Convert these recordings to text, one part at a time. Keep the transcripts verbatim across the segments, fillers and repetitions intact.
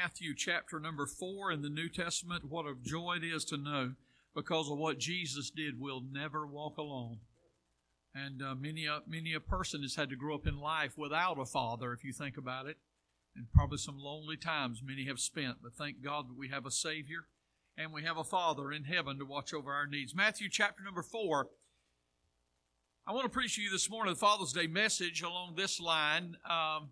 Matthew chapter number four in the New Testament. What a joy it is to know, because of what Jesus did, we'll never walk alone. And uh, many, a, many a person has had to grow up in life without a father, if you think about it. And probably some lonely times many have spent. But thank God that we have a Savior and we have a Father in heaven to watch over our needs. Matthew chapter number four. I want to preach to you this morning the Father's Day message along this line. Um,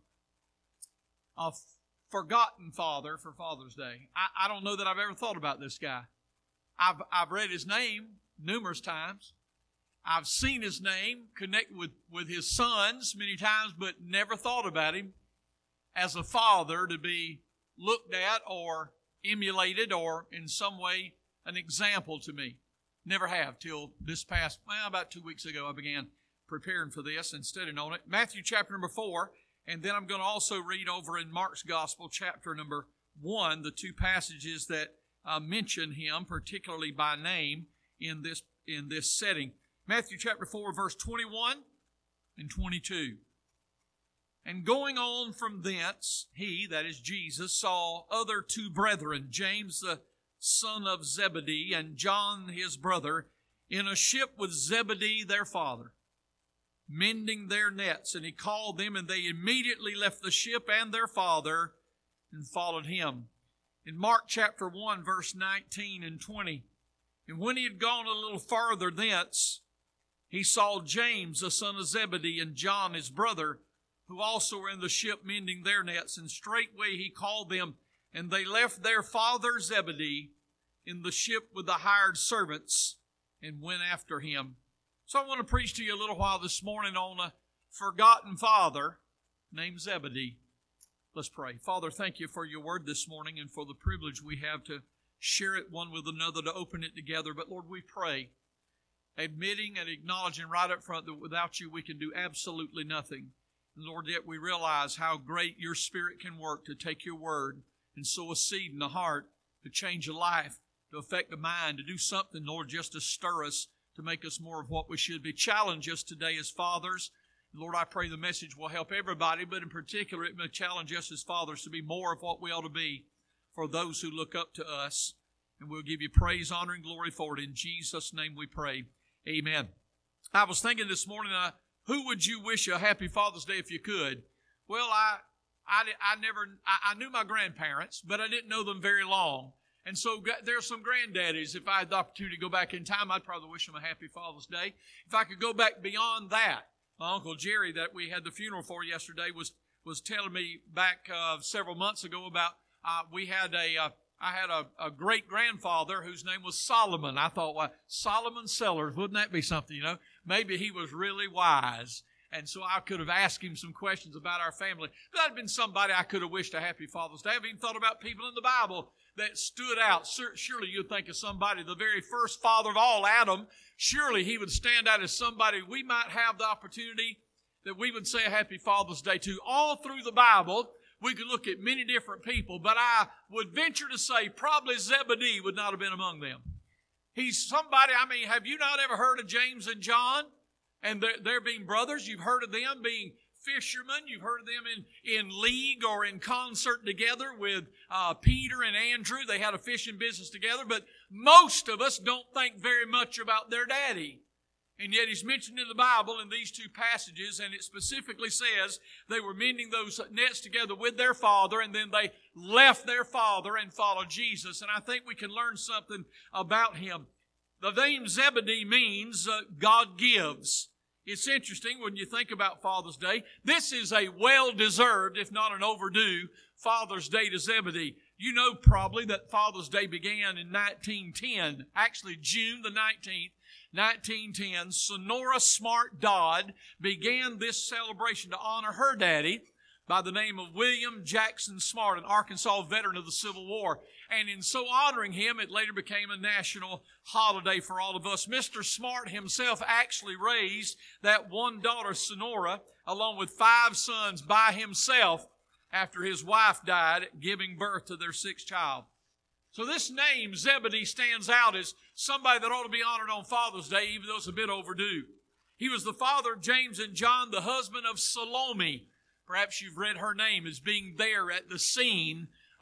a forgotten father for Father's Day. I, I don't know that I've ever thought about this guy. I've, I've read his name numerous times. I've seen his name connected with, with his sons many times, but never thought about him as a father to be looked at or emulated or in some way an example to me. Never have till this past, well, about two weeks ago I began preparing for this and studying on it. Matthew chapter number four, and then I'm going to also read over in Mark's Gospel chapter number one, the two passages that uh, mention him, particularly by name, in this in this setting. Matthew chapter four, verse twenty-one and twenty-two. And going on from thence, he, that is Jesus, saw other two brethren, James the son of Zebedee and John his brother, in a ship with Zebedee their father, mending their nets. And he called them, and they immediately left the ship and their father and followed him. In Mark chapter one, verse nineteen and twenty, and when he had gone a little farther thence, he saw James the son of Zebedee and John his brother, who also were in the ship mending their nets. And straightway he called them, and they left their father Zebedee in the ship with the hired servants and went after him. So I want to preach to you a little while this morning on a forgotten father named Zebedee. Let's pray. Father, thank you for your word this morning and for the privilege we have to share it one with another, to open it together. But Lord, we pray, admitting and acknowledging right up front that without you we can do absolutely nothing. And Lord, yet we realize how great your Spirit can work to take your word and sow a seed in the heart, to change a life, to affect the mind, to do something, Lord, just to stir us, to make us more of what we should be. Challenge us today as fathers. Lord, I pray the message will help everybody, but in particular it may challenge us as fathers to be more of what we ought to be for those who look up to us. And we'll give you praise, honor, and glory for it. In Jesus' name we pray. Amen. I was thinking this morning, uh, who would you wish a happy Father's Day if you could? Well, I I, I never, I, I knew my grandparents, but I didn't know them very long. And so there's some granddaddies. If I had the opportunity to go back in time, I'd probably wish them a happy Father's Day. If I could go back beyond that, my Uncle Jerry that we had the funeral for yesterday was, was telling me back uh, several months ago about, uh, we had a, uh, I had a, a great-grandfather whose name was Solomon. I thought, well, Solomon Sellers, wouldn't that be something, you know? Maybe he was really wise. And so I could have asked him some questions about our family. But that had been somebody I could have wished a happy Father's Day. I've even thought about people in the Bible that stood out. Surely you'd think of somebody, the very first father of all, Adam. Surely he would stand out as somebody we might have the opportunity that we would say a happy Father's Day to. All through the Bible, we could look at many different people, but I would venture to say probably Zebedee would not have been among them. He's somebody, I mean, have you not ever heard of James and John? And they're, they're being brothers. You've heard of them being fishermen. You've heard of them in, in league or in concert together with uh, Peter and Andrew. They had a fishing business together. But most of us don't think very much about their daddy. And yet he's mentioned in the Bible in these two passages, and it specifically says they were mending those nets together with their father, and then they left their father and followed Jesus. And I think we can learn something about him. The name Zebedee means uh, God gives. It's interesting when you think about Father's Day. This is a well-deserved, if not an overdue, Father's Day to Zebedee. You know probably that Father's Day began in nineteen ten, actually June the nineteenth, nineteen ten. Sonora Smart Dodd began this celebration to honor her daddy by the name of William Jackson Smart, an Arkansas veteran of the Civil War. And in so honoring him, it later became a national holiday for all of us. Mister Smart himself actually raised that one daughter, Sonora, along with five sons by himself after his wife died, giving birth to their sixth child. So this name, Zebedee, stands out as somebody that ought to be honored on Father's Day, even though it's a bit overdue. He was the father of James and John, the husband of Salome. Perhaps you've read her name as being there at the scene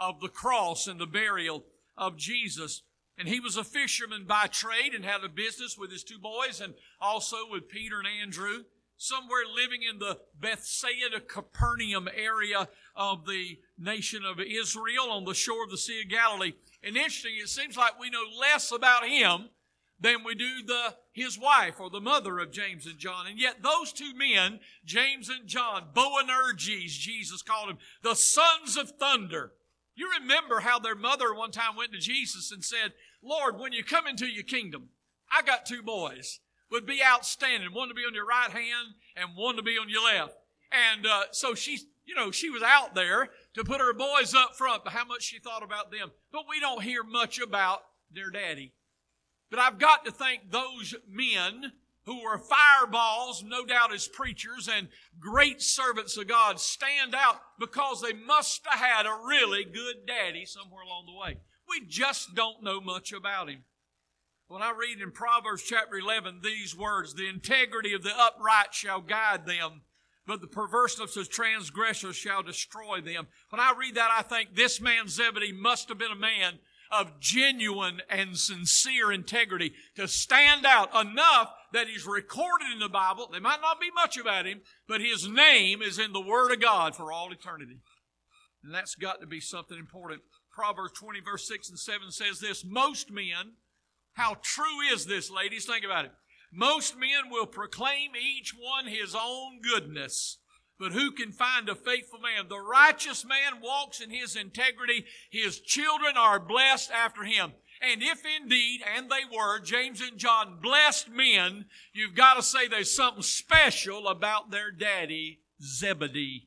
of the cross and the burial of Jesus. And he was a fisherman by trade and had a business with his two boys and also with Peter and Andrew, somewhere living in the Bethsaida, Capernaum area of the nation of Israel on the shore of the Sea of Galilee. And interesting, it seems like we know less about him than we do the his wife or the mother of James and John. And yet those two men, James and John, Boanerges, Jesus called them, the sons of thunder. You remember how their mother one time went to Jesus and said, Lord, when you come into your kingdom, I got two boys. Would be outstanding. One to be on your right hand and one to be on your left. And uh, so she, you know, she was out there to put her boys up front, but how much she thought about them. But we don't hear much about their daddy. But I've got to think those men who were fireballs, no doubt as preachers and great servants of God, stand out because they must have had a really good daddy somewhere along the way. We just don't know much about him. When I read in Proverbs chapter eleven these words, the integrity of the upright shall guide them, but the perverseness of transgressors shall destroy them. When I read that, I think this man Zebedee must have been a man of genuine and sincere integrity to stand out enough that he's recorded in the Bible. There might not be much about him, but his name is in the Word of God for all eternity. And that's got to be something important. Proverbs twenty verse six and seven says this, most men, how true is this, ladies? Think about it. Most men will proclaim each one his own goodness, but who can find a faithful man? The righteous man walks in his integrity. His children are blessed after him. And if indeed, and they were, James and John, blessed men, you've got to say there's something special about their daddy, Zebedee.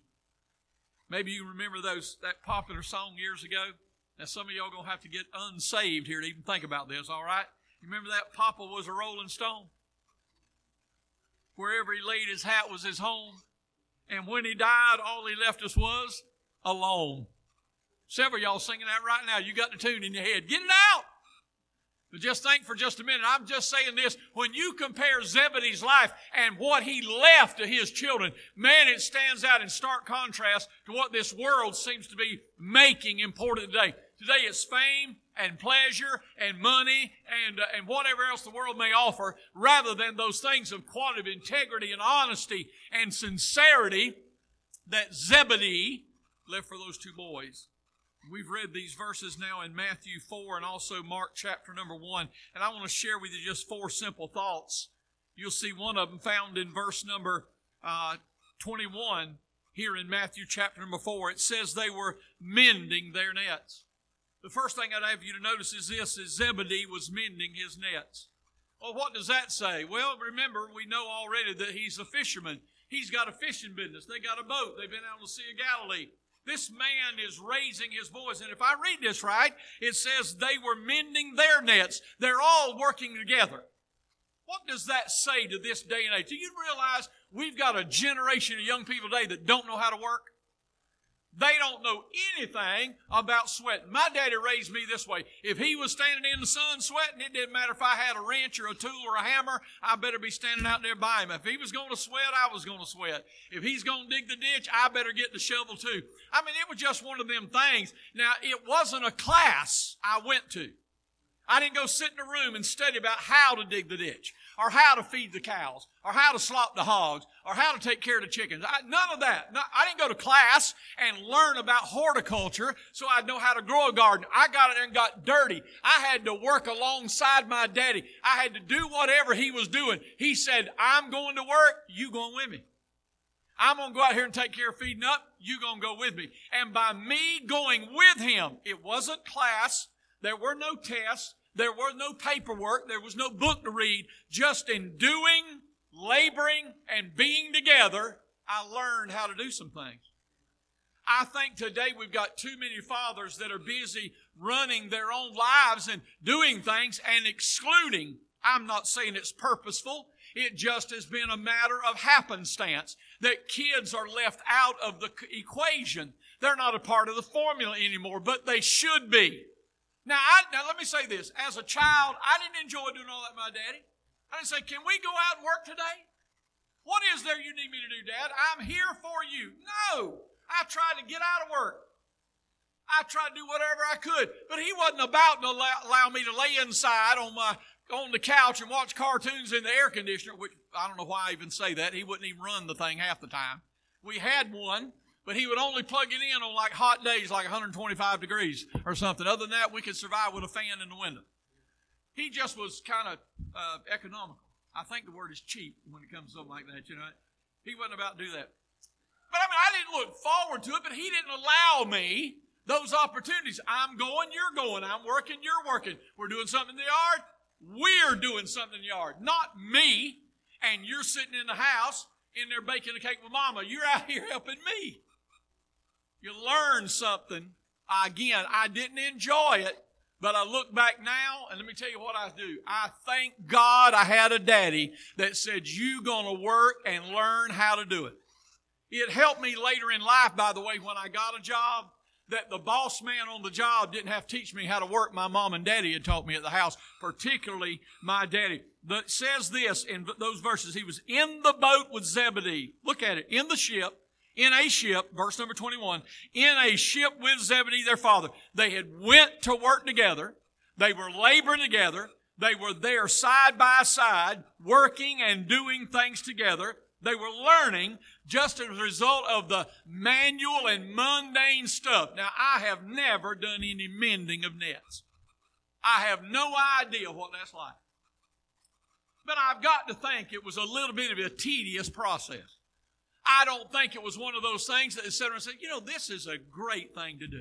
Maybe you remember those that popular song years ago. Now, some of y'all are going to have to get unsaved here to even think about this, all right? You remember that Papa was a rolling stone? Wherever he laid his hat was his home. And when he died, all he left us was alone. Several of y'all singing that right now. You got the tune in your head. Get it out! But just think for just a minute. I'm just saying this. When you compare Zebedee's life and what he left to his children, man, it stands out in stark contrast to what this world seems to be making important today. Today it's fame and pleasure and money and, uh, and whatever else the world may offer, rather than those things of quality of integrity and honesty and sincerity that Zebedee left for those two boys. We've read these verses now in Matthew four and also Mark chapter number one. And I want to share with you just four simple thoughts. You'll see one of them found in verse number uh, twenty-one here in Matthew chapter number four. It says they were mending their nets. The first thing I'd have you to notice is this, is Zebedee was mending his nets. Well, what does that say? Well, remember, we know already that he's a fisherman. He's got a fishing business. They got a boat. They've been out on the Sea of Galilee. This man is raising his boys. And if I read this right, it says they were mending their nets. They're all working together. What does that say to this day and age? Do you realize we've got a generation of young people today that don't know how to work? They don't know anything about sweating. My daddy raised me this way. If he was standing in the sun sweating, it didn't matter if I had a wrench or a tool or a hammer, I better be standing out there by him. If he was going to sweat, I was going to sweat. If he's going to dig the ditch, I better get the shovel too. I mean, it was just one of them things. Now, it wasn't a class I went to. I didn't go sit in a room and study about how to dig the ditch, or how to feed the cows, or how to slop the hogs, or how to take care of the chickens. I, none of that. No, I didn't go to class and learn about horticulture so I'd know how to grow a garden. I got it and got dirty. I had to work alongside my daddy. I had to do whatever he was doing. He said, I'm going to work, you going with me. I'm going to go out here and take care of feeding up, you going to go with me. And by me going with him, it wasn't class, there were no tests, there was no paperwork, there was no book to read. Just in doing, laboring, and being together, I learned how to do some things. I think today we've got too many fathers that are busy running their own lives and doing things and excluding. I'm not saying it's purposeful. It just has been a matter of happenstance that kids are left out of the equation. They're not a part of the formula anymore, but they should be. Now, I, now, let me say this. As a child, I didn't enjoy doing all that with my daddy. I didn't say, can we go out and work today? What is there you need me to do, Dad? I'm here for you. No. I tried to get out of work. I tried to do whatever I could, but he wasn't about to allow, allow me to lay inside on my on the couch and watch cartoons in the air conditioner, which I don't know why I even say that. He wouldn't even run the thing half the time. We had one, but he would only plug it in on like hot days, like one hundred twenty-five degrees or something. Other than that, we could survive with a fan in the window. He just was kind of uh, economical. I think the word is cheap when it comes to something like that, you know. He wasn't about to do that. But I mean, I didn't look forward to it, but he didn't allow me those opportunities. I'm going, you're going. I'm working, you're working. We're doing something in the yard. We're doing something in the yard. Not me, and you're sitting in the house in there baking a cake with Mama. You're out here helping me. You learn something. Again, I didn't enjoy it, but I look back now, and let me tell you what I do. I thank God I had a daddy that said, you're going to work and learn how to do it. It helped me later in life, by the way, when I got a job, that the boss man on the job didn't have to teach me how to work. My mom and daddy had taught me at the house, particularly my daddy. It says this in those verses. He was in the boat with Zebedee. Look at it. In the ship. In a ship. Verse number twenty-one. In a ship with Zebedee, their father. They had went to work together. They were laboring together. They were there side by side, working and doing things together. They were learning just as a result of the manual and mundane stuff. Now, I have never done any mending of nets. I have no idea what that's like. But I've got to think it was a little bit of a tedious process. I don't think it was one of those things that they sat around and said, you know, this is a great thing to do.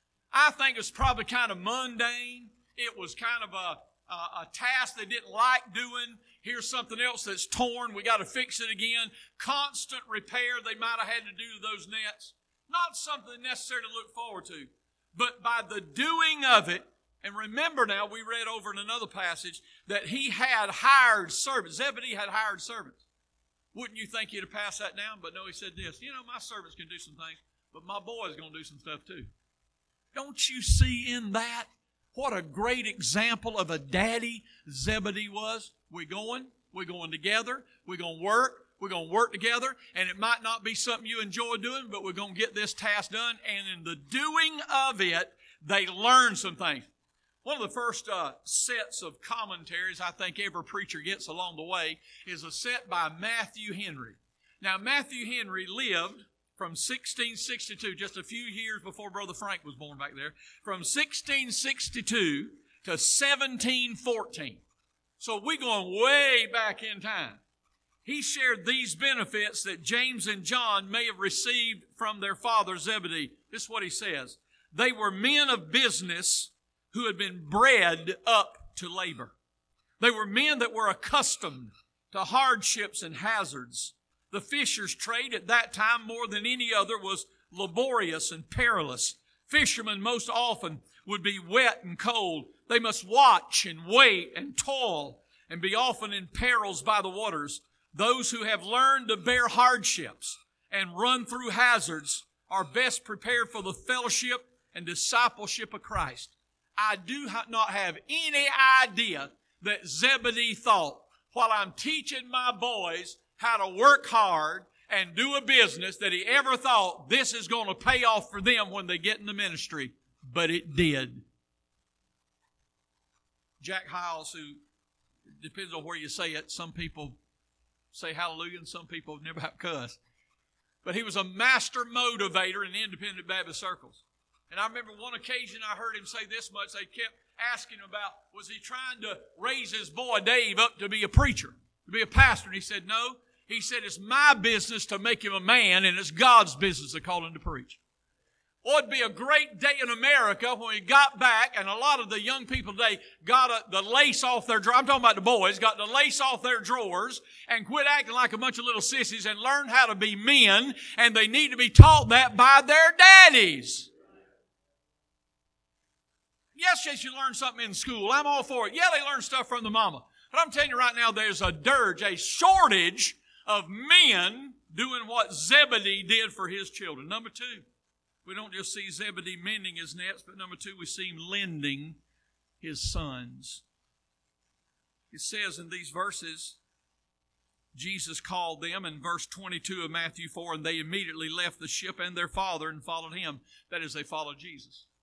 I think it's probably kind of mundane. It was kind of a, a, a task they didn't like doing. Here's something else that's torn. We got to fix it again. Constant repair they might have had to do to those nets. Not something necessary to look forward to. But by the doing of it, and remember now, we read over in another passage that he had hired servants. Zebedee had hired servants. Wouldn't you think he'd have passed that down? But no, he said this. You know, my servants can do some things, but my boy's going to do some stuff too. Don't you see in that what a great example of a daddy Zebedee was? We're going, we're going together, we're going to work, we're going to work together, and it might not be something you enjoy doing, but we're going to get this task done. And in the doing of it, they learn some things. One of the first uh, sets of commentaries I think every preacher gets along the way is a set by Matthew Henry. Now, Matthew Henry lived from sixteen sixty-two, just a few years before Brother Frank was born back there, from sixteen sixty-two to seventeen fourteen. So we're going way back in time. He shared these benefits that James and John may have received from their father Zebedee. This is what he says. They were men of business who had been bred up to labor. They were men that were accustomed to hardships and hazards. The fisher's trade at that time, more than any other, was laborious and perilous. Fishermen most often would be wet and cold. They must watch and wait and toil and be often in perils by the waters. Those who have learned to bear hardships and run through hazards are best prepared for the fellowship and discipleship of Christ. I do not have any idea that Zebedee thought, while I'm teaching my boys how to work hard and do a business, that he ever thought this is going to pay off for them when they get in the ministry. But it did. Jack Hyles, who, depends on where you say it, some people say hallelujah and some people never have cuss. But he was a master motivator in independent Baptist circles. And I remember one occasion I heard him say this much. They kept asking him about, was he trying to raise his boy Dave up to be a preacher, to be a pastor? And he said, no. He said, it's my business to make him a man, and it's God's business to call him to preach. Well, it'd be a great day in America when we got back, and a lot of the young people today got a, the lace off their drawers. I'm talking about the boys, got the lace off their drawers and quit acting like a bunch of little sissies and learn how to be men, and they need to be taught that by their daddies. Yes, they should learn something in school. I'm all for it. Yeah, they learn stuff from the mama. But I'm telling you right now, there's a dirge, a shortage of men doing what Zebedee did for his children. Number two, we don't just see Zebedee mending his nets, but number two, we see him lending his sons. It says in these verses, Jesus called them in verse twenty-two of Matthew four, and they immediately left the ship and their father and followed him. That is, they followed Jesus.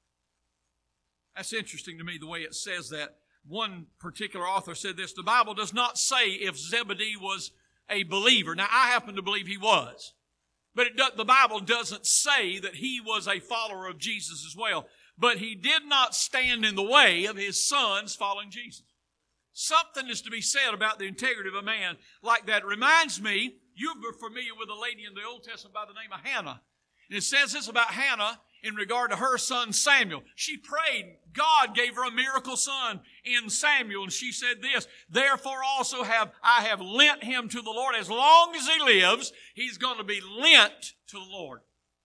That's interesting to me, the way it says that. One particular author said this: the Bible does not say if Zebedee was a believer. Now, I happen to believe he was. But it do, the Bible doesn't say that he was a follower of Jesus as well. But he did not stand in the way of his sons following Jesus. Something is to be said about the integrity of a man like that. It reminds me, you're familiar with a lady in the Old Testament by the name of Hannah. And it says this about Hannah in regard to her son Samuel. She prayed. God gave her a miracle son in Samuel. And she said this: therefore also have I have lent him to the Lord. As long as he lives, he's going to be lent to the Lord.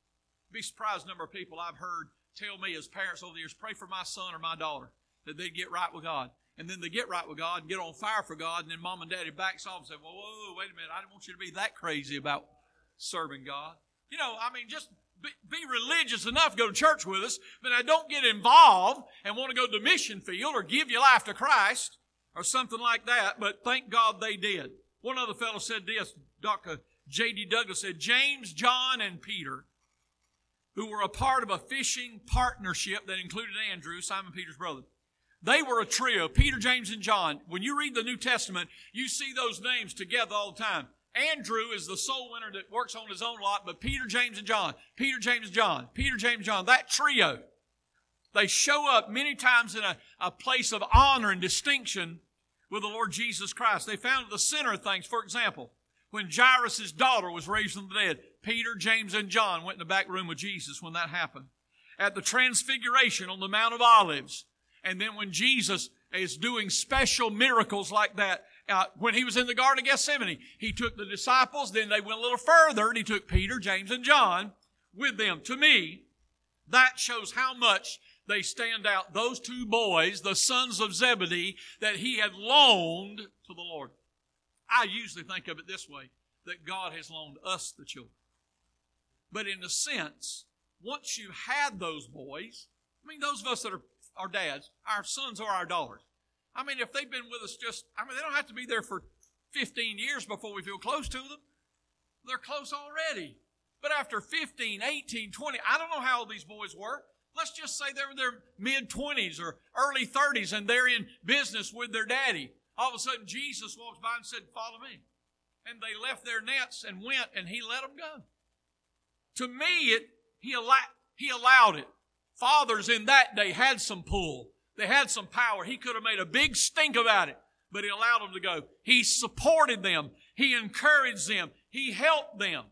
Be surprised the number of people I've heard tell me as parents over the years, pray for my son or my daughter, that they get right with God. And then they get right with God and get on fire for God, and then mom and daddy backs off and say, whoa, whoa, wait a minute, I didn't want you to be that crazy about serving God. You know, I mean, just be, be religious enough to go to church with us, but now don't get involved and want to go to the mission field or give your life to Christ or something like that. But thank God they did. One other fellow said this, Doctor J D Douglas said, James, John, and Peter, who were a part of a fishing partnership that included Andrew, Simon Peter's brother. They were a trio, Peter, James, and John. When you read the New Testament, you see those names together all the time. Andrew is the soul winner that works on his own lot, but Peter, James, and John. Peter, James, John. Peter, James, John. That trio, they show up many times in a, a place of honor and distinction with the Lord Jesus Christ. They found at the center of things. For example, when Jairus' daughter was raised from the dead, Peter, James, and John went in the back room with Jesus when that happened. At the Transfiguration on the Mount of Olives, and then when Jesus is doing special miracles like that, uh, when he was in the Garden of Gethsemane, he took the disciples, then they went a little further, and he took Peter, James, and John with them. To me, that shows how much they stand out. Those two boys, the sons of Zebedee, that he had loaned to the Lord. I usually think of it this way, that God has loaned us the children. But in a sense, once you had those boys, I mean, those of us that are our dads, our sons or our daughters. I mean, if they've been with us just, I mean, they don't have to be there for fifteen years before we feel close to them. They're close already. But after fifteen, eighteen, twenty, I don't know how old these boys were. Let's just say they're in their mid-twenties or early thirties and they're in business with their daddy. All of a sudden, Jesus walks by and said, follow me. And they left their nets and went, and he let them go. To me, it he, allow, he allowed it. Fathers in that day had some pull. They had some power. He could have made a big stink about it, but he allowed them to go. He supported them. He encouraged them. He helped them.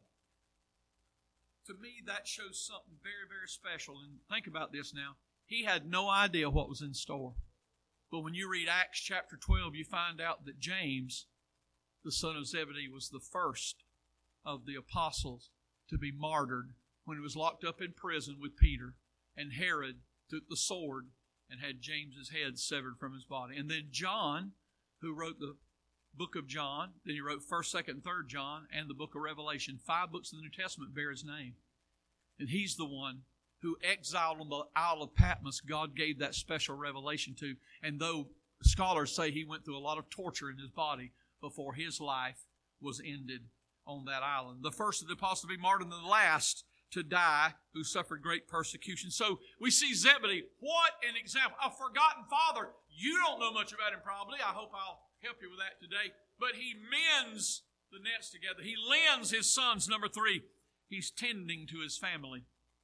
To me, that shows something very, very special. And think about this now. He had no idea what was in store. But when you read Acts chapter twelve, you find out that James, the son of Zebedee, was the first of the apostles to be martyred when he was locked up in prison with Peter. And Herod took the sword and had James's head severed from his body. And then John, who wrote the book of John, then he wrote first, second, and third John, and the book of Revelation. Five books of the New Testament bear his name. And he's the one who, exiled on the Isle of Patmos, God gave that special revelation to. And though scholars say he went through a lot of torture in his body before his life was ended on that island. The first of the apostles to be martyred and the last to die, who suffered great persecution. So we see Zebedee. What an example. A forgotten father. You don't know much about him probably. I hope I'll help you with that today. But he mends the nets together. He lends his sons. Number three, he's tending to his family.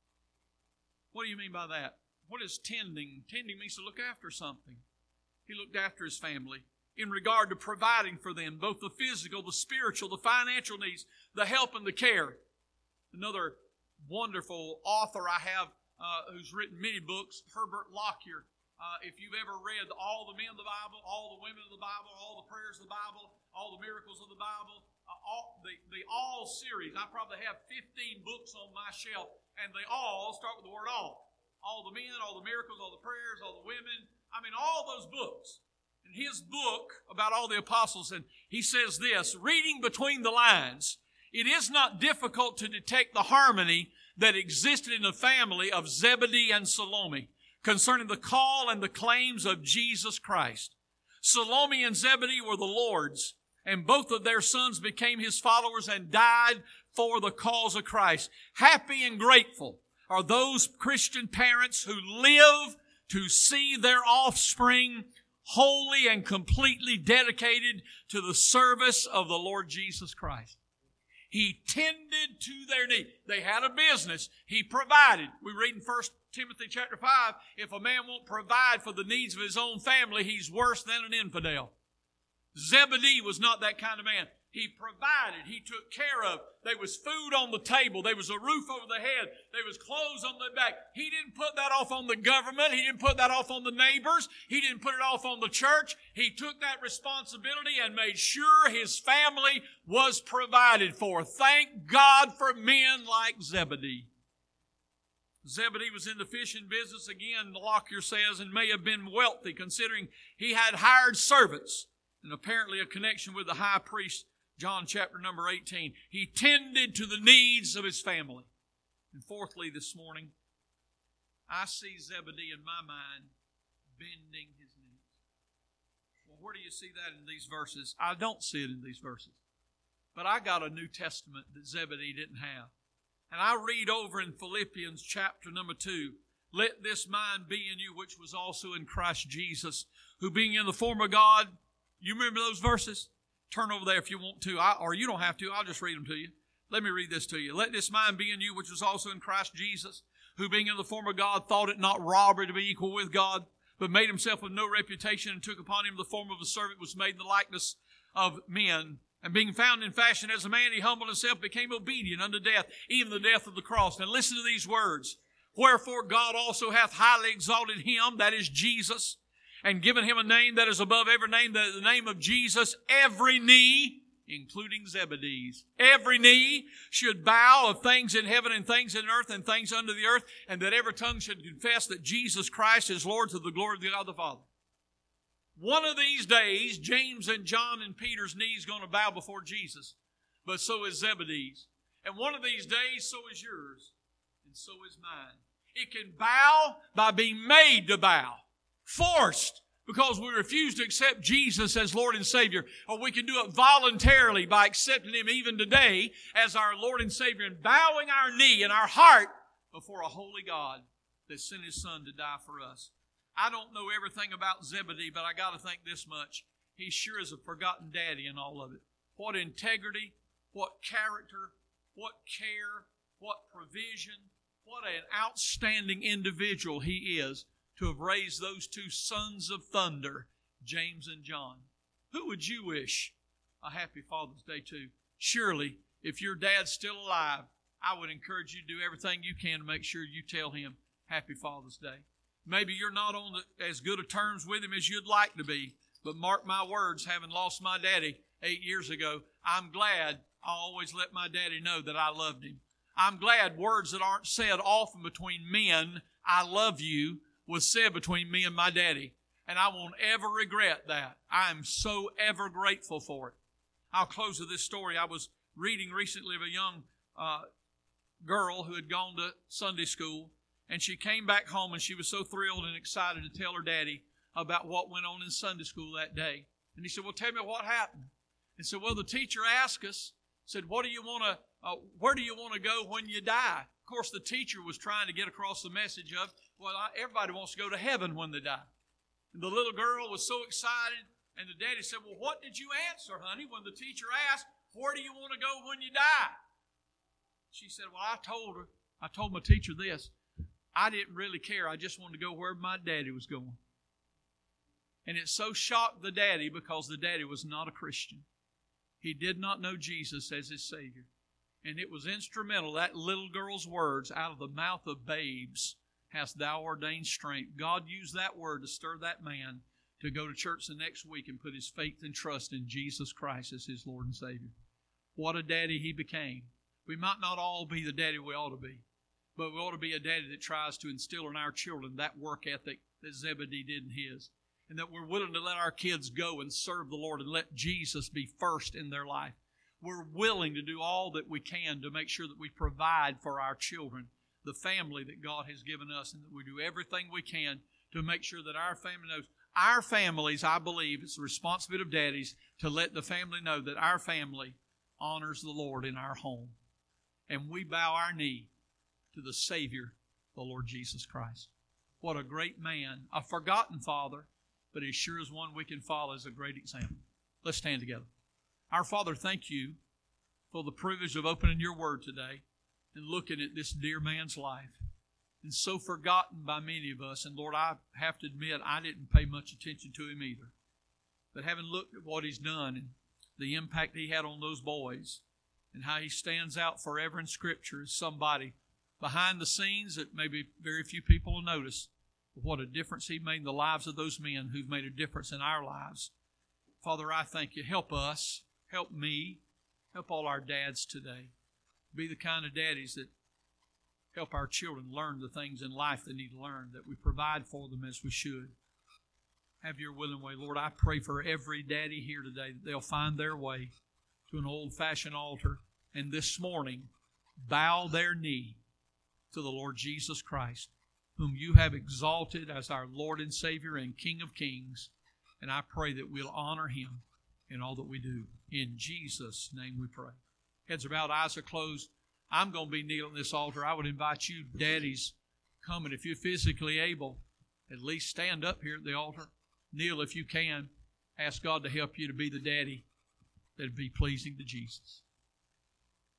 What do you mean by that? What is tending? Tending means to look after something. He looked after his family in regard to providing for them, both the physical, the spiritual, the financial needs, the help and the care. Another wonderful author I have uh, who's written many books, Herbert Lockyer. Uh, if you've ever read all the men of the Bible, all the women of the Bible, all the prayers of the Bible, all the miracles of the Bible, uh, all, the, the all series, I probably have fifteen books on my shelf, and they all start with the word all. All the men, all the miracles, all the prayers, all the women. I mean, all those books. In his book about all the apostles, and he says this, reading between the lines, it is not difficult to detect the harmony that existed in the family of Zebedee and Salome concerning the call and the claims of Jesus Christ. Salome and Zebedee were the Lord's, and both of their sons became his followers and died for the cause of Christ. Happy and grateful are those Christian parents who live to see their offspring wholly and completely dedicated to the service of the Lord Jesus Christ. He tended to their need. They had a business. He provided. We read in First Timothy chapter five, if a man won't provide for the needs of his own family, he's worse than an infidel. Zebedee was not that kind of man. He provided. He took care of. There was food on the table. There was a roof over the head. There was clothes on the back. He didn't put that off on the government. He didn't put that off on the neighbors. He didn't put it off on the church. He took that responsibility and made sure his family was provided for. Thank God for men like Zebedee. Zebedee was in the fishing business, again, Lockyer says, and may have been wealthy, considering he had hired servants and apparently a connection with the high priest, John chapter number eighteen. He tended to the needs of his family. And fourthly, this morning, I see Zebedee in my mind bending his knees. Well, where do you see that in these verses? I don't see it in these verses. But I got a New Testament that Zebedee didn't have. And I read over in Philippians chapter number two, let this mind be in you which was also in Christ Jesus, who being in the form of God, you remember those verses? Turn over there if you want to, I, or you don't have to. I'll just read them to you. Let me read this to you. Let this mind be in you which was also in Christ Jesus, who being in the form of God thought it not robbery to be equal with God, but made himself of no reputation and took upon him the form of a servant, was made in the likeness of men. And being found in fashion as a man, he humbled himself, became obedient unto death, even the death of the cross. And listen to these words. Wherefore God also hath highly exalted him, that is Jesus, and given him a name that is above every name, that the name of Jesus, every knee, including Zebedee's, every knee should bow of things in heaven and things in earth and things under the earth, and that every tongue should confess that Jesus Christ is Lord, to the glory of God the Father. One of these days, James and John and Peter's knees going to bow before Jesus, but so is Zebedee's. And one of these days, so is yours, and so is mine. It can bow by being made to bow. Forced because we refuse to accept Jesus as Lord and Savior. Or we can do it voluntarily by accepting Him even today as our Lord and Savior and bowing our knee and our heart before a holy God that sent His Son to die for us. I don't know everything about Zebedee, but I got to think this much. He sure is a forgotten daddy in all of it. What integrity, what character, what care, what provision, what an outstanding individual he is to have raised those two sons of thunder, James and John. Who would you wish a happy Father's Day to? Surely, if your dad's still alive, I would encourage you to do everything you can to make sure you tell him Happy Father's Day. Maybe you're not on the, as good of terms with him as you'd like to be, but mark my words, having lost my daddy eight years ago, I'm glad I always let my daddy know that I loved him. I'm glad words that aren't said often between men, I love you, was said between me and my daddy. And I won't ever regret that. I am so ever grateful for it. I'll close with this story. I was reading recently of a young uh, girl who had gone to Sunday school, and she came back home and she was so thrilled and excited to tell her daddy about what went on in Sunday school that day. And he said, well, tell me what happened. And said, well, the teacher asked us, said, what do you want to, uh, where do you want to go when you die? Of course, the teacher was trying to get across the message of, well, everybody wants to go to heaven when they die. And the little girl was so excited, and the daddy said, well, what did you answer, honey, when the teacher asked, where do you want to go when you die? She said, well, I told her, I told my teacher this. I didn't really care. I just wanted to go where my daddy was going. And it so shocked the daddy because the daddy was not a Christian. He did not know Jesus as his Savior. And it was instrumental, that little girl's words, out of the mouth of babes hast thou ordained strength. God used that word to stir that man to go to church the next week and put his faith and trust in Jesus Christ as his Lord and Savior. What a daddy he became. We might not all be the daddy we ought to be, but we ought to be a daddy that tries to instill in our children that work ethic that Zebedee did in his. And that we're willing to let our kids go and serve the Lord and let Jesus be first in their life. We're willing to do all that we can to make sure that we provide for our children, the family that God has given us, and that we do everything we can to make sure that our family knows. Our families, I believe, it's the responsibility of daddies to let the family know that our family honors the Lord in our home. And we bow our knee to the Savior, the Lord Jesus Christ. What a great man, a forgotten father, but he sure is one we can follow as a great example. Let's stand together. Our Father, thank you for the privilege of opening your word today and looking at this dear man's life. And so forgotten by many of us. And Lord, I have to admit, I didn't pay much attention to him either. But having looked at what he's done and the impact he had on those boys and how he stands out forever in Scripture as somebody behind the scenes that maybe very few people will notice, what a difference he made in the lives of those men who've made a difference in our lives. Father, I thank you. Help us. Help me. Help all our dads today. Be the kind of daddies that help our children learn the things in life they need to learn, that we provide for them as we should. Have your will and way. Lord, I pray for every daddy here today that they'll find their way to an old-fashioned altar and this morning bow their knee to the Lord Jesus Christ, whom you have exalted as our Lord and Savior and King of Kings. And I pray that we'll honor him in all that we do. In Jesus' name we pray. Heads are bowed, eyes are closed. I'm going to be kneeling at this altar. I would invite you, daddies, come, and if you're physically able, at least stand up here at the altar. Kneel if you can. Ask God to help you to be the daddy that would be pleasing to Jesus.